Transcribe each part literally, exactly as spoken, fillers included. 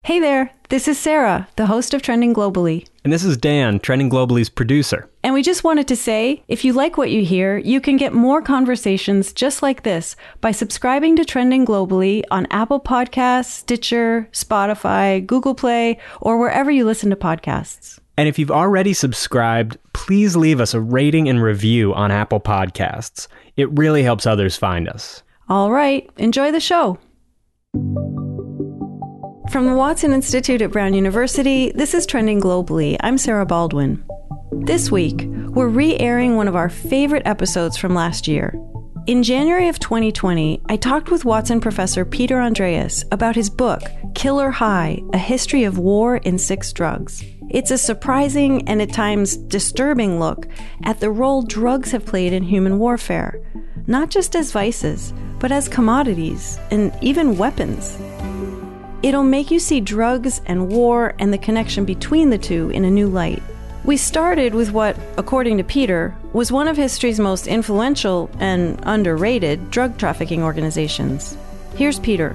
Hey there, this is Sarah, the host of Trending Globally. And this is Dan, Trending Globaly's producer. And we just wanted to say, if you like what you hear, you can get more conversations just like this by subscribing to Trending Globally on Apple Podcasts, Stitcher, Spotify, Google Play, or wherever you listen to podcasts. And if you've already subscribed, please leave us a rating and review on Apple Podcasts. It really helps others find us. All right, enjoy the show. From the Watson Institute at Brown University, this is Trending Globally. I'm Sarah Baldwin. This week, we're re-airing one of our favorite episodes from last year. In January of twenty twenty, I talked with Watson professor Peter Andreas about his book, Killer High, A History of War in Six Drugs. It's a surprising and at times disturbing look at the role drugs have played in human warfare, not just as vices, but as commodities and even weapons. It'll make you see drugs and war and the connection between the two in a new light. We started with what, according to Peter, was one of history's most influential and underrated drug trafficking organizations. Here's Peter.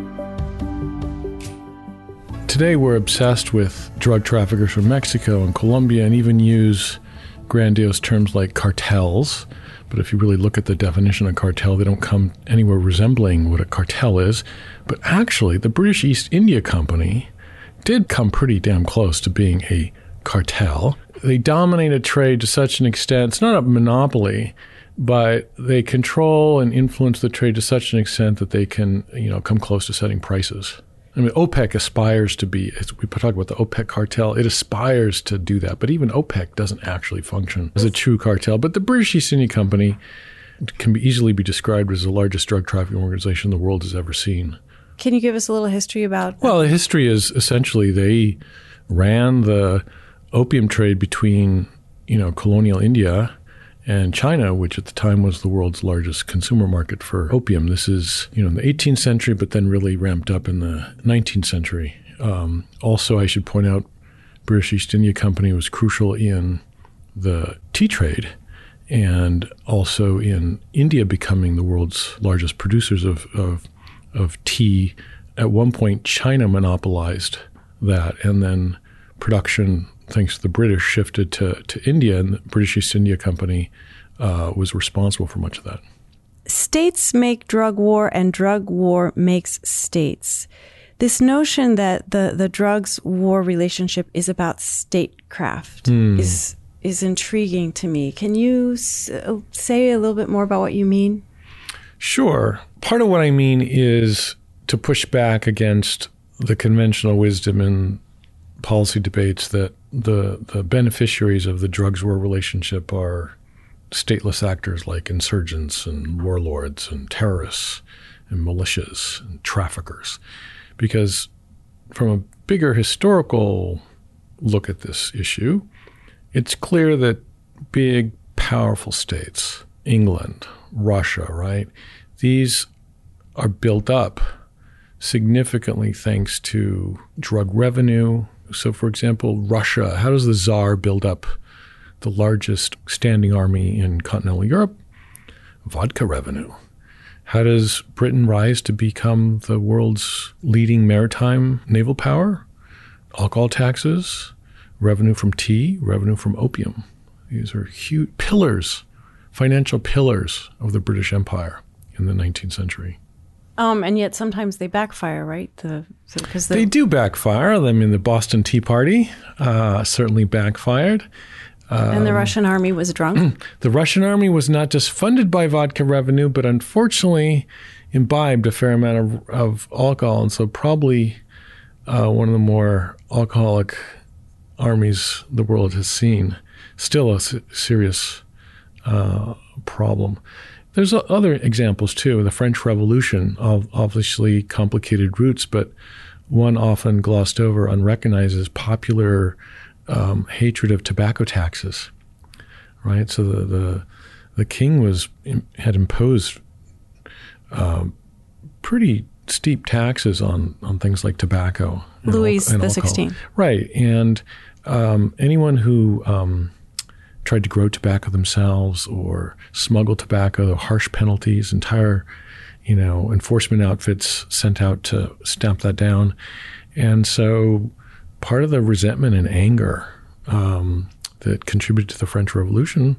Today we're obsessed with drug traffickers from Mexico and Colombia and even use grandiose terms like cartels. But if you really look at the definition of cartel, they don't come anywhere resembling what a cartel is. But actually, the British East India Company did come pretty damn close to being a cartel. They dominated trade to such an extent, it's not a monopoly, but they control and influence the trade to such an extent that they can, you know, come close to setting prices. I mean, OPEC aspires to be, as we talk about the OPEC cartel, it aspires to do that. But even OPEC doesn't actually function as a true cartel. But the British East India Company can be easily be described as the largest drug trafficking organization the world has ever seen. Can you give us a little history about that? Well, the history is essentially they ran the opium trade between, you know, colonial India and China, which at the time was the world's largest consumer market for opium. This is, you know, in the eighteenth century, but then really ramped up in the nineteenth century. Um, also, I should point out, British East India Company was crucial in the tea trade and also in India becoming the world's largest producers of, of, of tea. At one point, China monopolized that, and then production, thanks to the British, shifted to, to India, and the British East India Company uh, was responsible for much of that. States make drug war and drug war makes states. This notion that the, the drugs war relationship is about statecraft mm. is is intriguing to me. Can you s- say a little bit more about what you mean? Sure. Part of what I mean is to push back against the conventional wisdom in policy debates that the the beneficiaries of the drugs war relationship are stateless actors like insurgents and warlords and terrorists and militias and traffickers. Because from a bigger historical look at this issue, it's clear that big, powerful states, England, Russia, right, these are built up significantly thanks to drug revenue. So, for example, Russia, how does the Tsar build up the largest standing army in continental Europe? Vodka revenue. How does Britain rise to become the world's leading maritime naval power? Alcohol taxes, revenue from tea, revenue from opium. These are huge pillars, financial pillars of the British Empire in the nineteenth century. Um, and yet sometimes they backfire, right? The, so, 'cause the- they do backfire. I mean, the Boston Tea Party uh, certainly backfired. Um, and the Russian army was drunk? The Russian army was not just funded by vodka revenue, but unfortunately imbibed a fair amount of, of alcohol. And so probably uh, one of the more alcoholic armies the world has seen. Still a s- serious uh, problem. There's other examples, too. The French Revolution, obviously complicated roots, but one often glossed over, unrecognized as popular um, hatred of tobacco taxes, right? So the the, the king was had imposed um, pretty steep taxes on, on things like tobacco. Louis and the alcohol. sixteenth. Right. And um, anyone who um, tried to grow tobacco themselves or smuggle tobacco, the harsh penalties, entire, you know, enforcement outfits sent out to stamp that down. And so part of the resentment and anger um, that contributed to the French Revolution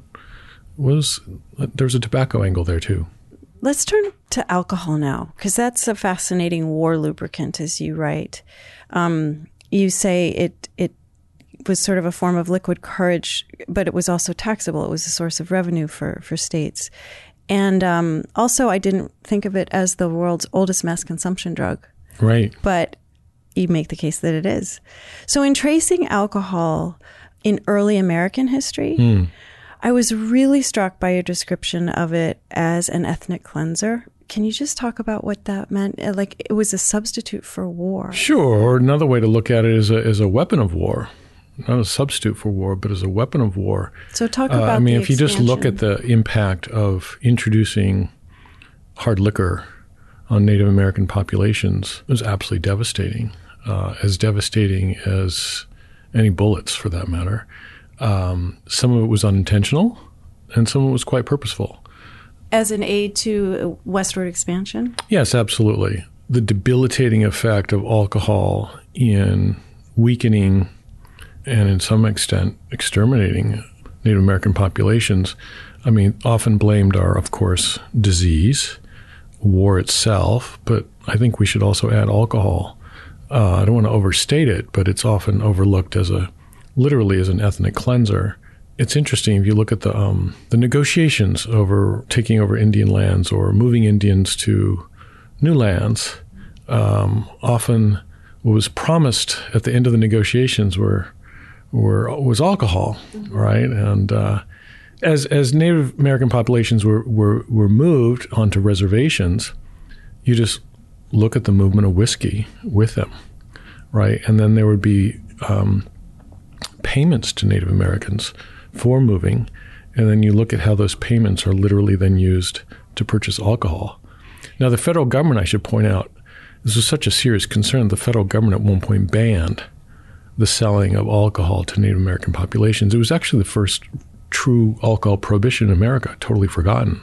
was there was a tobacco angle there too. Let's turn to alcohol now, because that's a fascinating war lubricant, as you write. Um, you say it it was sort of a form of liquid courage, but it was also taxable. It was a source of revenue for, for states. And um, also, I didn't think of it as the world's oldest mass consumption drug. Right. But you make the case that it is. So in tracing alcohol in early American history, mm. I was really struck by your description of it as an ethnic cleanser. Can you just talk about what that meant? Like, it was a substitute for war. Sure. Or another way to look at it is a, is a weapon of war. Not a substitute for war, but as a weapon of war. So talk about uh, I mean, the if you just look at the impact of introducing hard liquor on Native American populations, it was absolutely devastating. Uh, as devastating as any bullets, for that matter. Um, some of it was unintentional, and some of it was quite purposeful. As an aid to westward expansion? Yes, absolutely. The debilitating effect of alcohol in weakening and in some extent exterminating Native American populations, I mean, often blamed are, of course, disease, war itself, but I think we should also add alcohol. Uh, I don't want to overstate it, but it's often overlooked as a, literally as an ethnic cleanser. It's interesting if you look at the um, the negotiations over taking over Indian lands or moving Indians to new lands. Um, often, what was promised at the end of the negotiations were were was alcohol, mm-hmm. right? And uh, as as Native American populations were, were were moved onto reservations, you just look at the movement of whiskey with them, right? And then there would be um, payments to Native Americans for moving, and then you look at how those payments are literally then used to purchase alcohol. Now, the federal government, I should point out, this was such a serious concern, the federal government at one point banned the selling of alcohol to Native American populations. It was actually the first true alcohol prohibition in America, totally forgotten.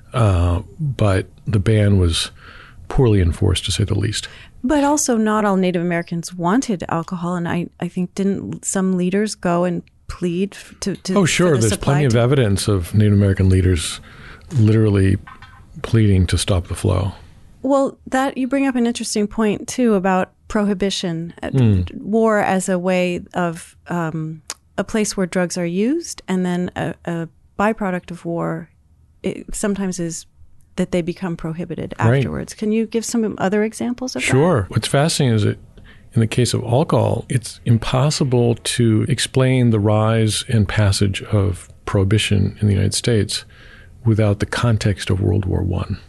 Uh, but the ban was poorly enforced, to say the least. But also not all Native Americans wanted alcohol, and I, I think didn't some leaders go and plead to, to Oh, sure. the There's plenty of evidence of Native American leaders literally pleading to stop the flow. Well, that you bring up an interesting point, too, about prohibition, mm. war as a way of um, a place where drugs are used, and then a, a byproduct of war it sometimes is that they become prohibited afterwards. Right. Can you give some other examples of sure. that? Sure. What's fascinating is that in the case of alcohol, it's impossible to explain the rise and passage of prohibition in the United States without the context of World War One.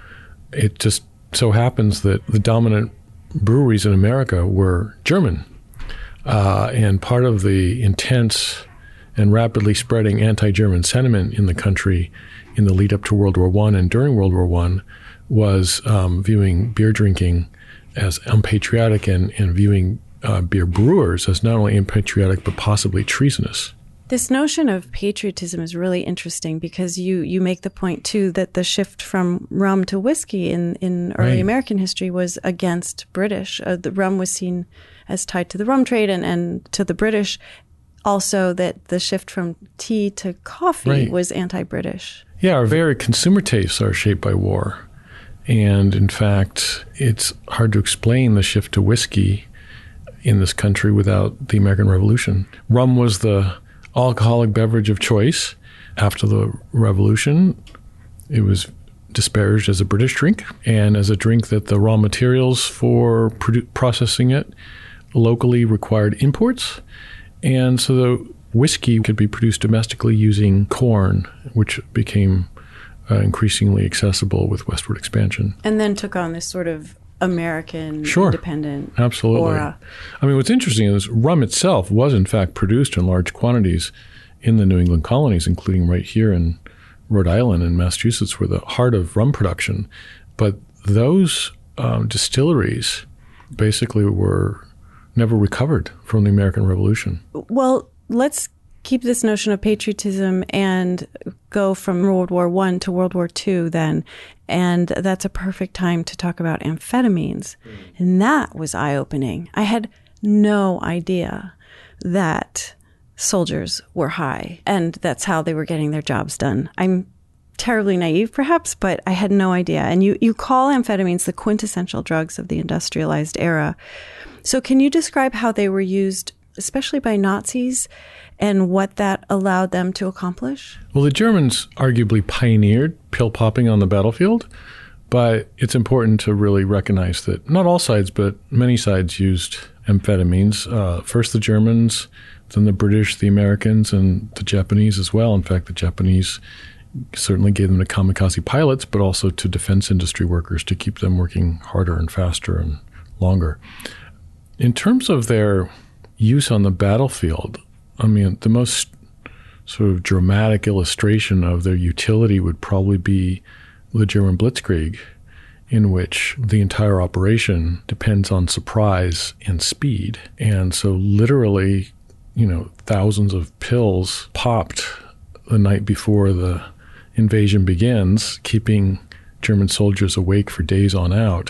It just so happens that the dominant breweries in America were German. Uh, and part of the intense and rapidly spreading anti-German sentiment in the country in the lead up to World War One and during World War One was um, viewing beer drinking as unpatriotic and, and viewing uh, beer brewers as not only unpatriotic but possibly treasonous. This notion of patriotism is really interesting because you, you make the point, too, that the shift from rum to whiskey in, in early right. American history was against British. Uh, the rum was seen as tied to the rum trade and, and to the British. Also, that the shift from tea to coffee right. was anti-British. Yeah, our very consumer tastes are shaped by war. And in fact, it's hard to explain the shift to whiskey in this country without the American Revolution. Rum was the alcoholic beverage of choice after the Revolution. It was disparaged as a British drink and as a drink that the raw materials for produ- processing it locally required imports. And so the whiskey could be produced domestically using corn, which became uh, increasingly accessible with westward expansion. And then took on this sort of American sure. independent Absolutely. aura. I mean, what's interesting is rum itself was in fact produced in large quantities in the New England colonies, including right here in Rhode Island and Massachusetts were the heart of rum production. But those um, distilleries basically were never recovered from the American Revolution. Well, let's keep this notion of patriotism and go from World War One to World War Two then. And that's a perfect time to talk about amphetamines. Mm. And that was eye-opening. I had no idea that soldiers were high, and that's how they were getting their jobs done. I'm terribly naive, perhaps, but I had no idea. And you, you call amphetamines the quintessential drugs of the industrialized era. So can you describe how they were used, especially by Nazis, and what that allowed them to accomplish? Well, the Germans arguably pioneered pill popping on the battlefield, but it's important to really recognize that not all sides, but many sides used amphetamines. Uh, first the Germans, then the British, the Americans, and the Japanese as well. In fact, the Japanese certainly gave them to kamikaze pilots, but also to defense industry workers to keep them working harder and faster and longer. In terms of their use on the battlefield, I mean, the most sort of dramatic illustration of their utility would probably be the German Blitzkrieg, in which the entire operation depends on surprise and speed. And so literally, you know, thousands of pills popped the night before the invasion begins, keeping German soldiers awake for days on out.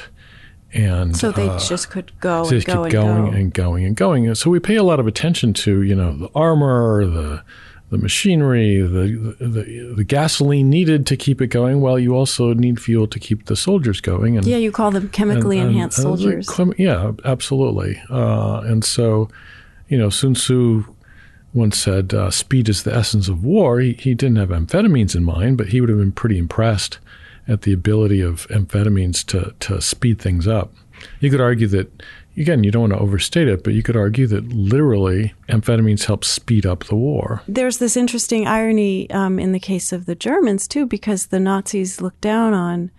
And so they uh, just could go so and go keep and going go. and going and going. So we pay a lot of attention to, you know, the armor, the the machinery, the, the the gasoline needed to keep it going. Well, you also need fuel to keep the soldiers going. And yeah, you call them chemically and, enhanced and, soldiers. Uh, yeah, absolutely. Uh, and so, you know, Sun Tzu once said, uh, speed is the essence of war. He, he didn't have amphetamines in mind, but he would have been pretty impressed at the ability of amphetamines to, to speed things up. You could argue that, again, you don't want to overstate it, but you could argue that literally amphetamines help speed up the war. There's this interesting irony um, in the case of the Germans, too, because the Nazis looked down on,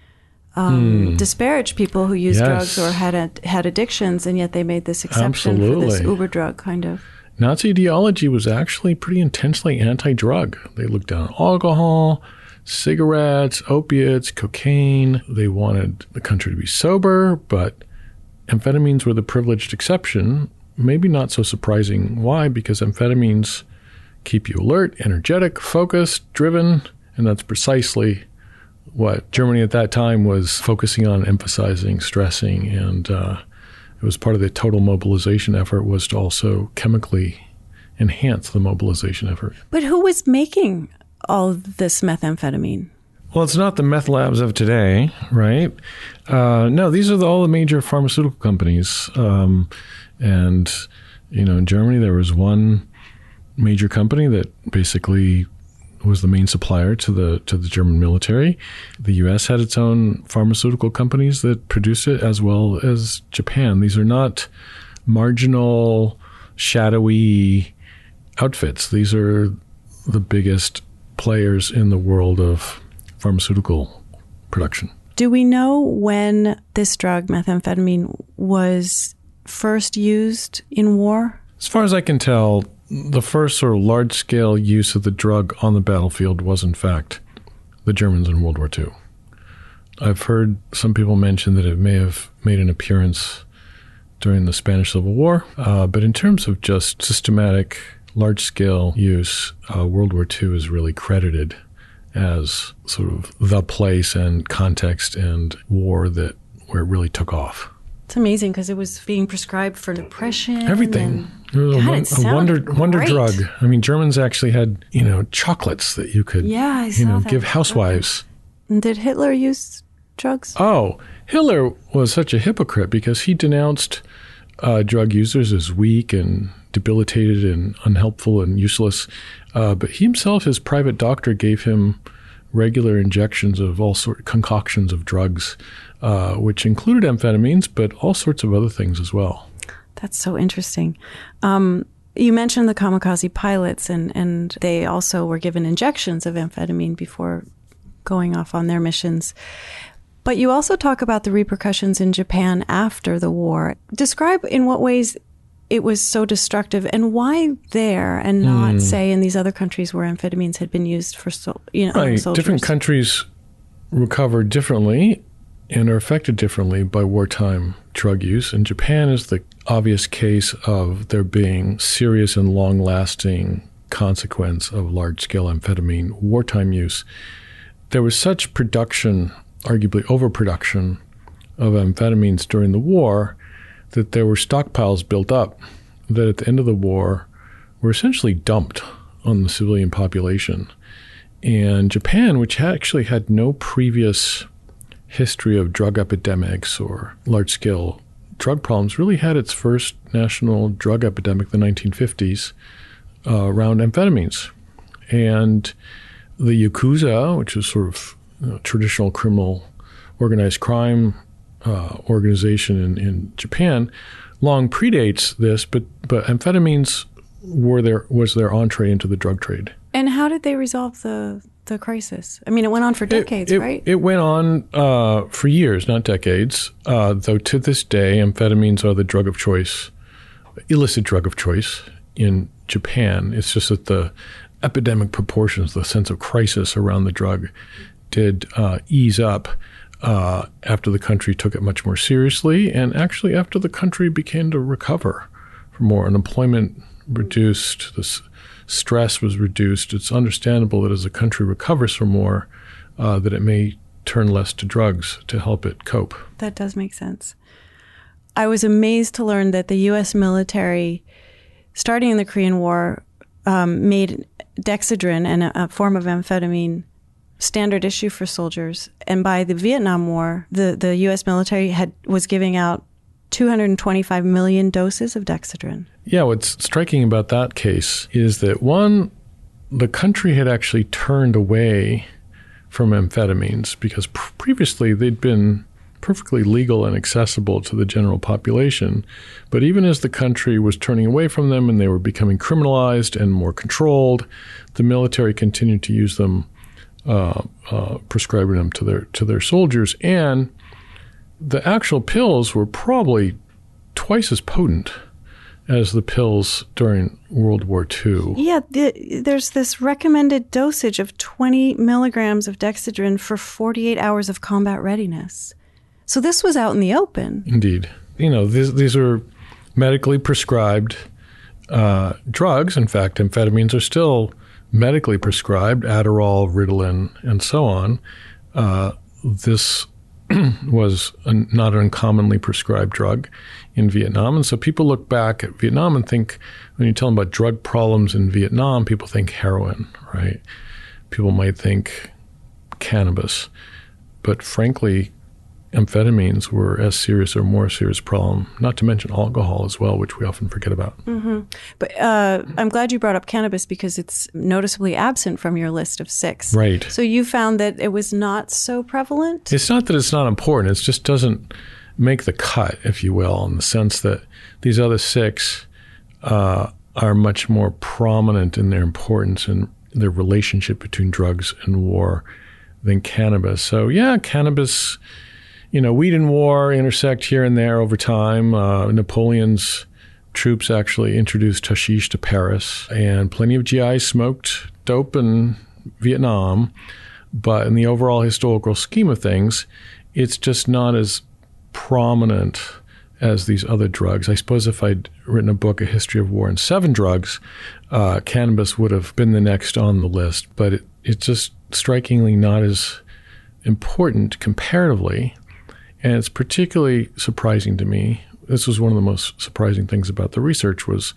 um, mm. disparaged people who used yes. drugs or had a, had addictions, and yet they made this exception Absolutely. for this Uber drug, kind of. Nazi ideology was actually pretty intensely anti-drug. They looked down on alcohol, cigarettes, opiates, cocaine. They wanted the country to be sober, but amphetamines were the privileged exception. Maybe not so surprising. Why? Because amphetamines keep you alert, energetic, focused, driven, and that's precisely what Germany at that time was focusing on, emphasizing, stressing, and uh, it was part of the total mobilization effort was to also chemically enhance the mobilization effort. But who was making all of this methamphetamine? Well, it's not the meth labs of today, right? Uh, no, these are the, all the major pharmaceutical companies. Um, and, you know, in Germany, there was one major company that basically was the main supplier to the to the German military. The U S had its own pharmaceutical companies that produced it, as well as Japan. These are not marginal, shadowy outfits. These are the biggest players in the world of pharmaceutical production. Do we know when this drug, methamphetamine, was first used in war? As far as I can tell, the first sort of large-scale use of the drug on the battlefield was, in fact, the Germans in World War Two. I've heard some people mention that it may have made an appearance during the Spanish Civil War, uh, but in terms of just systematic, large-scale use, uh, World War Two is really credited as sort of the place and context and war that where it really took off. It's amazing because it was being prescribed for depression. Everything. It was God, a, it a wonder great. wonder drug. I mean, Germans actually had, you know, chocolates that you could, yeah, I you saw know, that. give housewives. And did Hitler use drugs? Oh, Hitler was such a hypocrite because he denounced uh, drug users as weak and debilitated and unhelpful and useless. Uh, but he himself, his private doctor, gave him regular injections of all sorts, concoctions of drugs, uh, which included amphetamines, but all sorts of other things as well. That's so interesting. Um, you mentioned the kamikaze pilots, and, and they also were given injections of amphetamine before going off on their missions. But you also talk about the repercussions in Japan after the war. Describe in what ways it was so destructive and why there and not, mm. say, in these other countries where amphetamines had been used for so, you know, right. soldiers. Different countries recover differently and are affected differently by wartime drug use. And Japan is the obvious case of there being serious and long-lasting consequence of large-scale amphetamine wartime use. There was such production arguably overproduction of amphetamines during the war, that there were stockpiles built up that at the end of the war were essentially dumped on the civilian population. And Japan, which had actually had no previous history of drug epidemics or large-scale drug problems, really had its first national drug epidemic in the nineteen fifties uh, around amphetamines. And the Yakuza, which is sort of you know, traditional criminal organized crime uh, organization in, in Japan, long predates this, but, but amphetamines were their, was their entree into the drug trade. And how did they resolve the the crisis? I mean, it went on for decades, it, it, right? It went on uh, for years, not decades, uh, though to this day, amphetamines are the drug of choice, illicit drug of choice in Japan. It's just that the epidemic proportions, the sense of crisis around the drug did uh, ease up uh, after the country took it much more seriously, and actually after the country began to recover from more. Unemployment reduced, the stress was reduced. It's understandable that as a country recovers from war, uh, that it may turn less to drugs to help it cope. That does make sense. I was amazed to learn that the U S military, starting in the Korean War, um, made Dexedrine, and a, a form of amphetamine, standard issue for soldiers. And by the Vietnam War, the, the U S military had was giving out two hundred twenty-five million doses of Dexedrine. Yeah, what's striking about that case is that, one, the country had actually turned away from amphetamines because pr- previously they'd been perfectly legal and accessible to the general population. But even as the country was turning away from them and they were becoming criminalized and more controlled, the military continued to use them, uh, uh, prescribing them to their to their soldiers. And the actual pills were probably twice as potent as the pills during World War Two. Yeah, the, there's this recommended dosage of twenty milligrams of Dexedrine for forty-eight hours of combat readiness. So this was out in the open. Indeed. You know, these, these are medically prescribed uh, drugs. In fact, amphetamines are still medically prescribed, Adderall, Ritalin, and so on. Uh, this was a not an uncommonly prescribed drug in Vietnam. And so people look back at Vietnam and think, when you tell them about drug problems in Vietnam, people think heroin, right? People might think cannabis. But frankly, amphetamines were as serious or more serious problem, not to mention alcohol as well, which we often forget about. Mm-hmm. But uh, I'm glad you brought up cannabis because it's noticeably absent from your list of six. Right. So you found that it was not so prevalent? It's not that it's not important. It just doesn't make the cut, if you will, in the sense that these other six uh, are much more prominent in their importance and their relationship between drugs and war than cannabis. So yeah, cannabis... You know, weed and war intersect here and there over time. Uh, Napoleon's troops actually introduced hashish to Paris, and plenty of G Is smoked dope in Vietnam. But in the overall historical scheme of things, it's just not as prominent as these other drugs. I suppose if I'd written a book, A History of War and Seven Drugs, uh, cannabis would have been the next on the list. But it, it's just strikingly not as important comparatively. And it's particularly surprising to me. This was one of the most surprising things about the research, was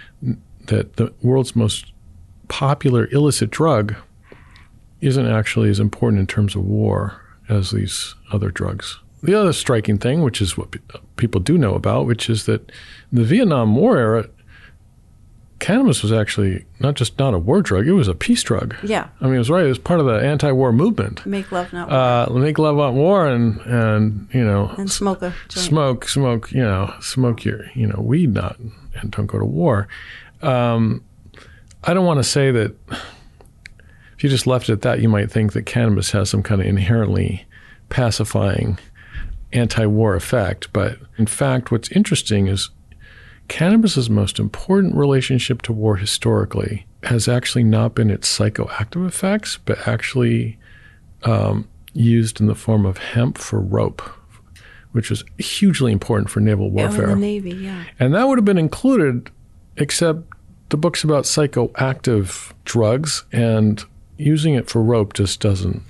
that the world's most popular illicit drug isn't actually as important in terms of war as these other drugs. The other striking thing, which is what pe- people do know about, which is that in the Vietnam War era, cannabis was actually not just not a war drug, it was a peace drug. Yeah. I mean, it was right. It was part of the anti-war movement. Make love, not war. Uh, make love, not war, and, and you know. And smoke a joint. Smoke, smoke, you know, smoke your, you know, weed, not, and don't go to war. Um, I don't want to say that if you just left it at that, you might think that cannabis has some kind of inherently pacifying anti-war effect. But in fact, what's interesting is cannabis's most important relationship to war historically has actually not been its psychoactive effects, but actually um, used in the form of hemp for rope, which was hugely important for naval warfare. Oh, in the Navy, yeah. And that would have been included, except the book's about psychoactive drugs, and using it for rope just doesn't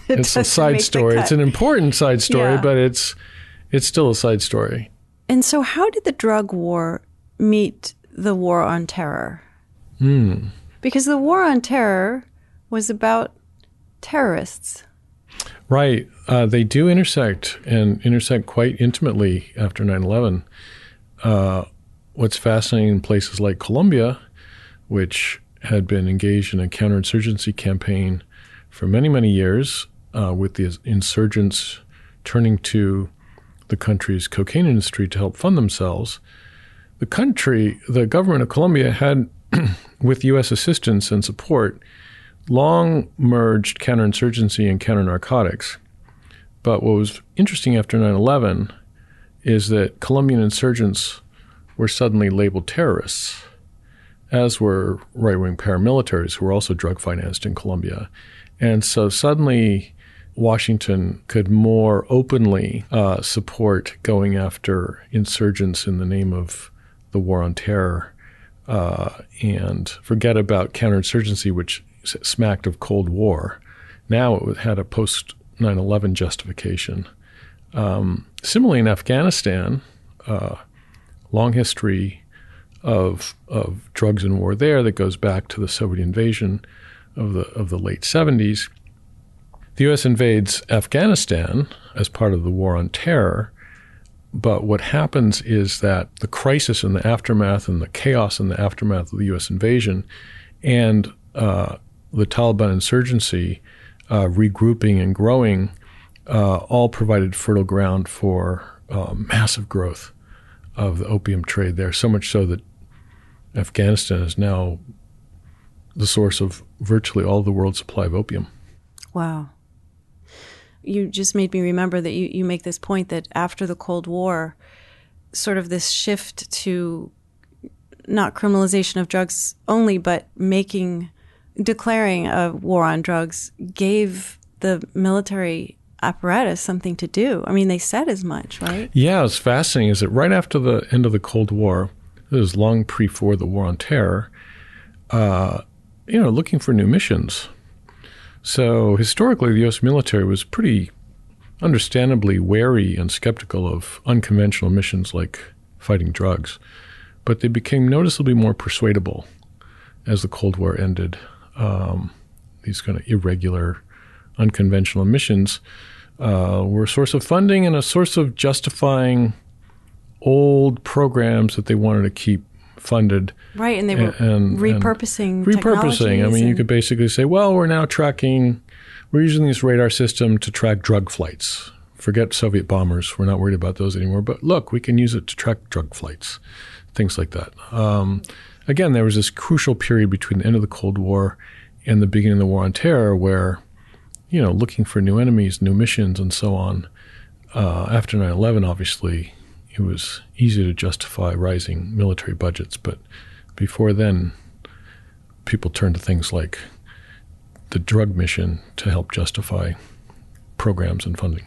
It it's a side story. It's an important side story, yeah. but it's it's still a side story. And so how did the drug war meet the war on terror? Hmm. Because the war on terror was about terrorists. Right. Uh, they do intersect and intersect quite intimately after nine eleven. Uh, what's fascinating in places like Colombia, which had been engaged in a counterinsurgency campaign for many, many years, uh, with the insurgents turning to the country's cocaine industry to help fund themselves. The country, the government of Colombia had, with U S assistance and support, long merged counterinsurgency and counter-narcotics. But what was interesting after nine eleven is that Colombian insurgents were suddenly labeled terrorists, as were right-wing paramilitaries who were also drug-financed in Colombia. And so suddenly Washington could more openly uh, support going after insurgents in the name of the war on terror uh, and forget about counterinsurgency, which smacked of Cold War. Now it had a post nine eleven justification. Um, similarly, in Afghanistan, uh, long history of of drugs and war there that goes back to the Soviet invasion of the of the late seventies. The U S invades Afghanistan as part of the war on terror, but what happens is that the crisis in the aftermath and the chaos in the aftermath of the U S invasion and uh, the Taliban insurgency uh, regrouping and growing uh, all provided fertile ground for uh, massive growth of the opium trade there, so much so that Afghanistan is now the source of virtually all of the world's supply of opium. Wow. You just made me remember that you, you make this point that after the Cold War, sort of this shift to not criminalization of drugs only, but making, declaring a war on drugs gave the military apparatus something to do. I mean, they said as much, right? Yeah, it's fascinating is that right after the end of the Cold War, it was long pre-for the war on terror, uh, you know, looking for new missions. So historically, the U S military was pretty understandably wary and skeptical of unconventional missions like fighting drugs. But they became noticeably more persuadable as the Cold War ended. Um, these kind of irregular, unconventional missions uh, were a source of funding and a source of justifying old programs that they wanted to keep funded. Right, and they were and, repurposing and Repurposing. I mean, you could basically say, well, we're now tracking, we're using this radar system to track drug flights. Forget Soviet bombers. We're not worried about those anymore. But look, we can use it to track drug flights, things like that. Um, again, there was this crucial period between the end of the Cold War and the beginning of the war on terror where, you know, looking for new enemies, new missions, and so on. Uh, after nine eleven, obviously, it was easy to justify rising military budgets, but before then, people turned to things like the drug mission to help justify programs and funding.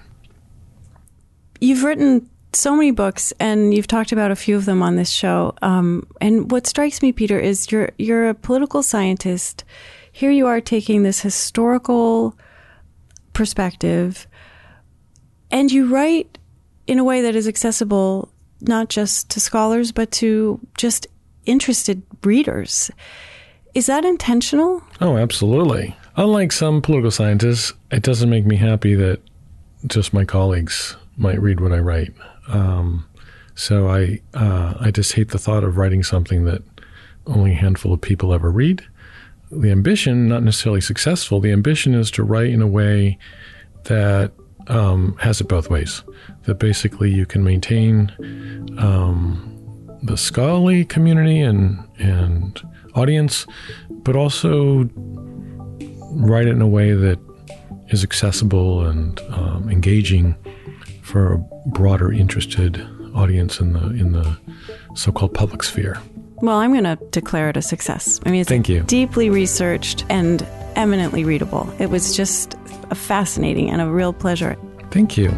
You've written so many books, and you've talked about a few of them on this show. Um, and what strikes me, Peter, is you're you're a political scientist. Here you are taking this historical perspective, and you write in a way that is accessible not just to scholars, but to just interested readers. Is that intentional? Oh, absolutely. Unlike some political scientists, it doesn't make me happy that just my colleagues might read what I write. Um, so I, uh, I just hate the thought of writing something that only a handful of people ever read. The ambition, not necessarily successful, the ambition is to write in a way that Um, has it both ways. That basically you can maintain um, the scholarly community and and audience, but also write it in a way that is accessible and um, engaging for a broader interested audience in the in the so-called public sphere. Well, I'm going to declare it a success. I mean, it's Thank you. deeply researched and eminently readable. It was just a fascinating and a real pleasure. Thank you.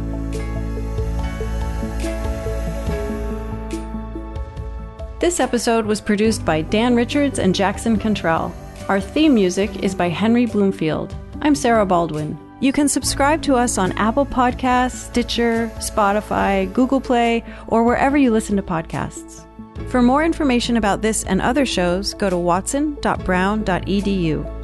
This episode was produced by Dan Richards and Jackson Cantrell. Our theme music is by Henry Bloomfield. I'm Sarah Baldwin. You can subscribe to us on Apple Podcasts, Stitcher, Spotify, Google Play, or wherever you listen to podcasts. For more information about this and other shows, go to watson dot brown dot e d u.